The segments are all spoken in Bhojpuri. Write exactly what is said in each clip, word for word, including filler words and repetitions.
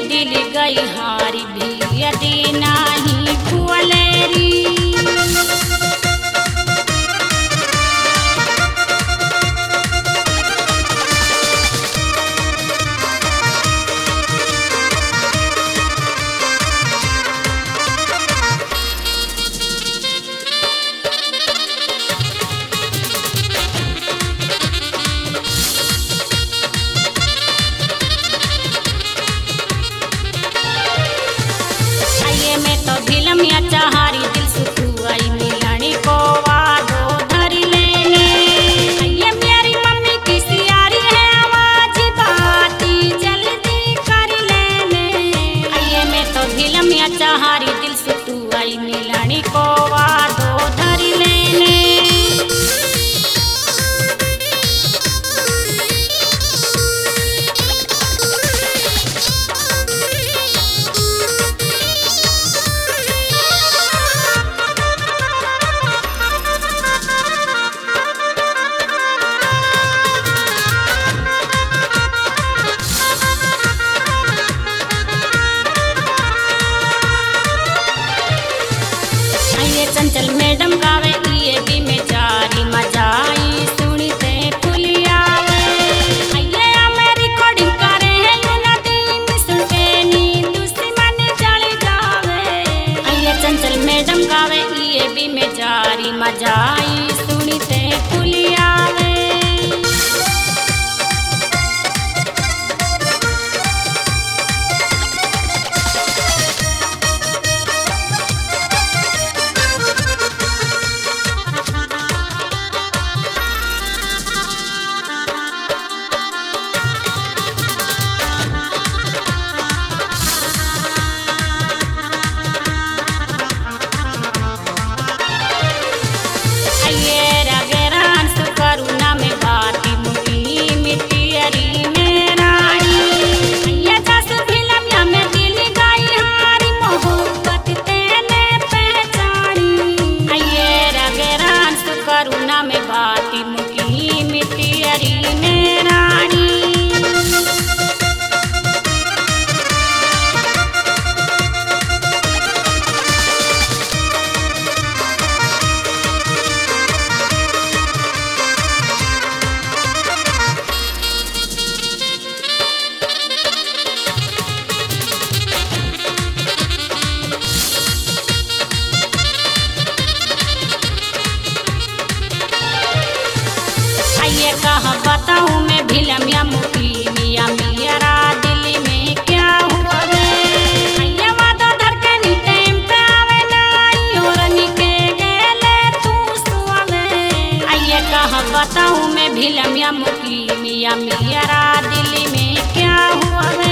दिल गई हारी भी अटी नाही फुअलेरी। में तो भिलमिया चाहारी दिल सुखुआई मिलनी को वादो धरी लेने। ये मेरी मम्मी की सियारी है आवाज बाती जल्दी कर लेने। ये में तो भिलमिया चाहारी दिल सुखुआई मिलनी को वादो धरी लेने। चंचल मैडम गावे ये भी में जारी मजाई सुनते फुलिया ये मेरी रिकॉर्डिंग करे है ये नदी मिसल के नी दुश्मन जल जावे। ये चंचल मैडम गावे ये भी में जारी मजाई सुनते फुलिया। करुणा में बाती मुकी मिट्टियरी में रानी। ये कहा बताऊं मैं भिलमिया मुकी मिया मियरा दिल में क्या हुआ वे। ये वादा धड़कनी टाइम पे आवे ना और निके गेले तू सुआवे। ये कहा बताऊं मैं भिलमिया मुकी मिया मियरा दिल में क्या हुआ वे।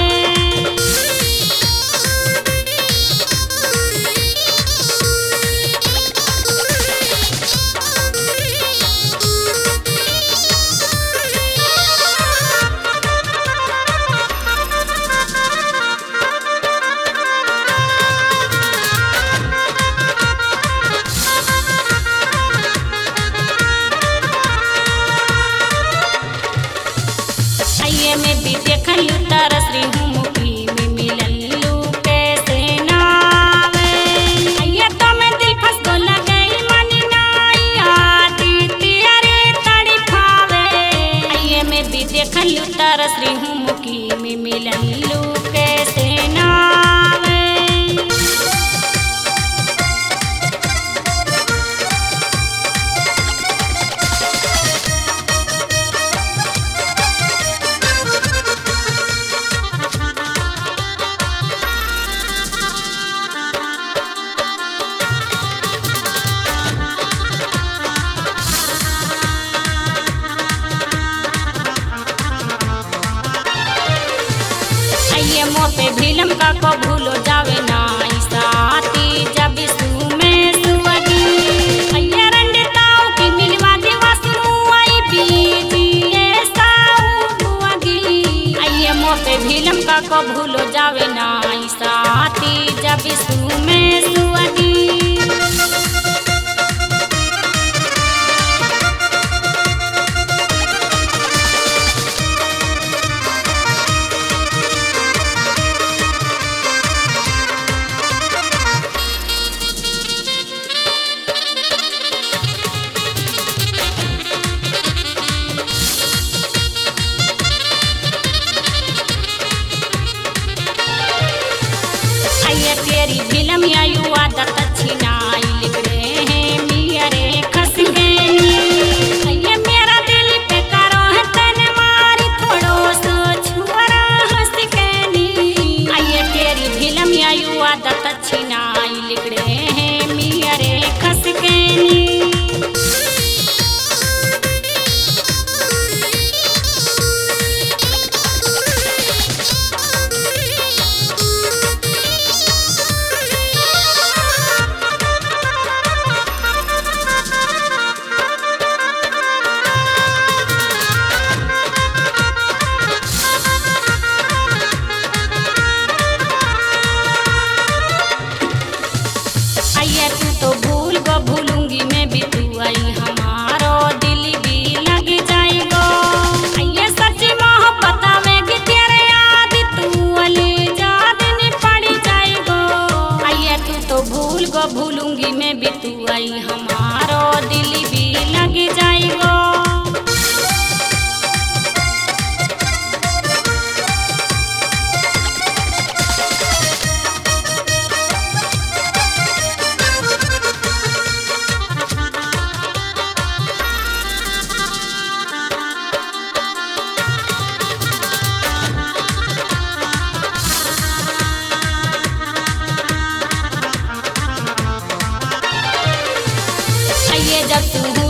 ये में भी देखल तरस रही हूँ मुखी में मिललू कैसे नावे। ये तो मैं दिल फंस गो लगई मनी नाई आती तेरे तड़पावे। ये में भी देखल तरस रही हूँ मुखी में मिललू कैसे नावे। ये मोते भिलम का को भूलो जावे ना साथी जब सु में सुवगी। ये रंडताओ की मिलवा दी वासनु आई बीजी ये साउ बुआगी। ये मोते भिलम का को भूलो जावे ना साथी जब सु में सुवगी। तेरी फिल्म या यू आदत अच्छी नाई लिख रहे हैं मिया रे खस गई। ये मेरा दिल पे करो है तन मारी थोड़ो सो छुरा हंस गई। ये तेरी फिल्म या यू आदत अच्छी नाई लिख रहे हैं मिया रे खस गई। आइए तू तो भूल गो भूलूंगी मैं भी तू आई हमारो दिल भी लग जाएगो। आइए सच्ची मोहब्बत में भी तेरे याद तू अले याद नहीं पड़ जाएगो। आइए तू तो भूल गो भूलूंगी मैं भी तू आई हमारो दिल भी लग जाएगो। जब तू